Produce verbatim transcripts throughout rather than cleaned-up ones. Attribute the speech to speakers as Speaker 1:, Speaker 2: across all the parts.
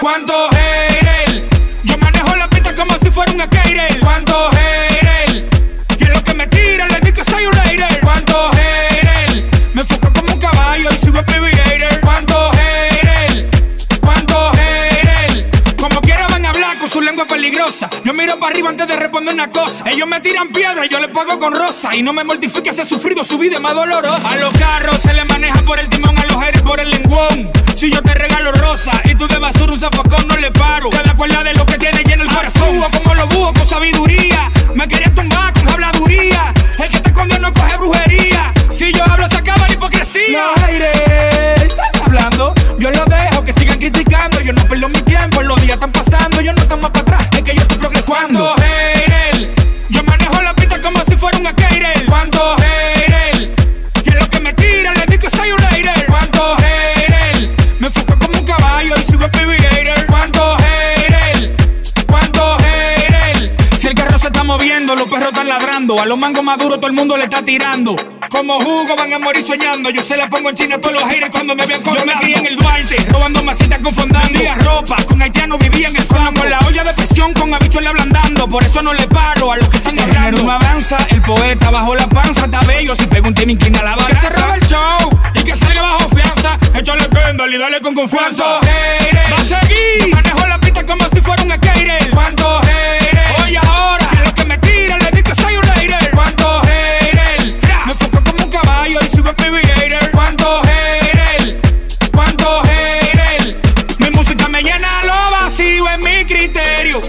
Speaker 1: ¿Cuántos haters? Yo manejo la pista como si fuera un skater. ¿Cuántos haters? Y en lo que me tiran le digo que soy un hater. ¿Cuántos haters? Me enfoco como un caballo y sigo aviator. ¿Cuántos haters? ¿Cuántos haters? Como quiera van a hablar con su lengua peligrosa. Yo miro para arriba antes de responder una cosa. Ellos me tiran piedra y yo les pago con rosa. Y no me mortifique si he sufrido, su vida es más dolorosa. A los carros se les maneja por el timón, a los haters por el lengüón. Si yo te regalo rosa y tú de basura un zafacón, no le paro. Cada cual de lo que tiene lleno el corazón. Como los búhos con sabiduría. Me querían tumbar con habladuría. El que te escondió no coge brujería. Si yo hablo se acaba la hipocresía. Los haters están hablando, yo los dejo que sigan criticando. Yo no pierdo mi tiempo, los días están pasando. Yo no estoy más para atrás, es que yo estoy progresando. ¿Cuántos haters? Yo manejo la pista como si fuera un skater. ¿Cuántos haters? Y en lo que me tiran le digo que soy un hater. ¿Cuántos haters? Me enfoco como un caballo y sigo aviator. ¿Cuántos haters? ¿Cuántos haters? Si el carro se está moviendo, los perros están ladrando. A los mangos maduros todo el mundo le está tirando. Como jugo van a morir soñando. Yo se la pongo en China a todos los haters cuando me vean coronando. Yo me crié en el Duarte, robando masitas con fondando. Vendía ropa, con haitianos vivía en el campo. Con la olla de presión, con habichuelas le ablandando. Por eso no le paro a los que están hablando. El género no avanza, el poeta bajo la panza está bello. Si pego un tema inclina la balanza. Que se roba el show y que salga bajo fianza. Échale Kendall y dale con confianza. ¿Cuántos haters? Va a seguir. Yo manejo la pista como si fuera un skater. ¿Cuántos haters? Oye ahora, que los que me tiran le digo que soy un hater. ¿Cuántos haters? Me enfoco como un caballo y sigo aviator. ¿Cuántos haters? ¿Cuántos haters? Mi música me llena lo vacío, es mi criterio.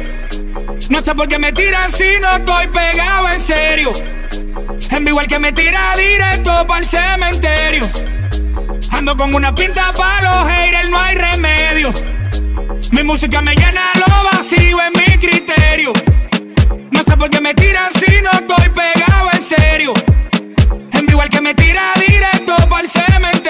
Speaker 1: No sé por qué me tiran si no estoy pegado en serio. En vivo el que me tira directo para el cementerio. Ando con una pinta pa' los haters, no hay remedio. Mi música me llena lo vacío, es mi criterio. No sé por qué me tiran si no estoy pegado en serio. En vivo el que me tira directo para el cementerio.